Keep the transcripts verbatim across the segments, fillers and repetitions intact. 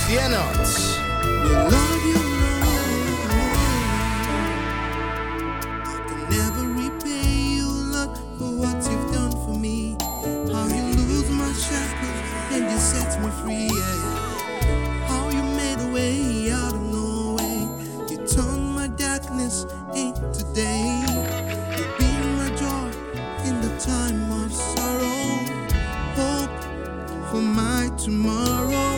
Fear not. Will love you, Lord. I can never repay you, Lord, for what you've done for me. How you lose my shackles and you set me free. Yeah. How you made a way out of no way. You turned my darkness into day. You've been my joy in the time of sorrow. Hope for my tomorrow.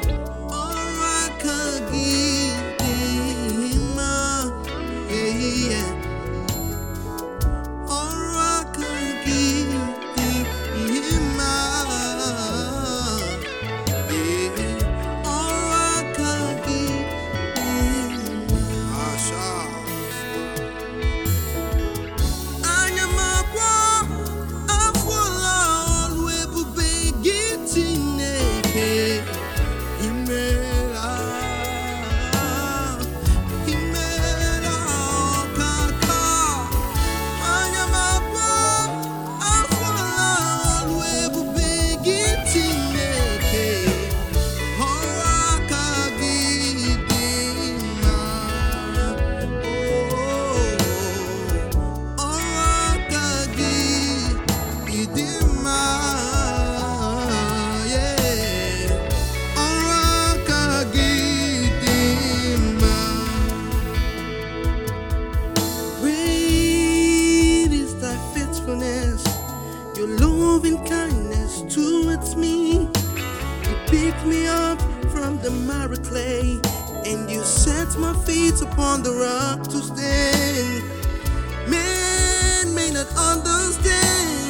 Your loving kindness towards me. You picked me up from the miry clay, and you set my feet upon the rock to stand. Man may not understand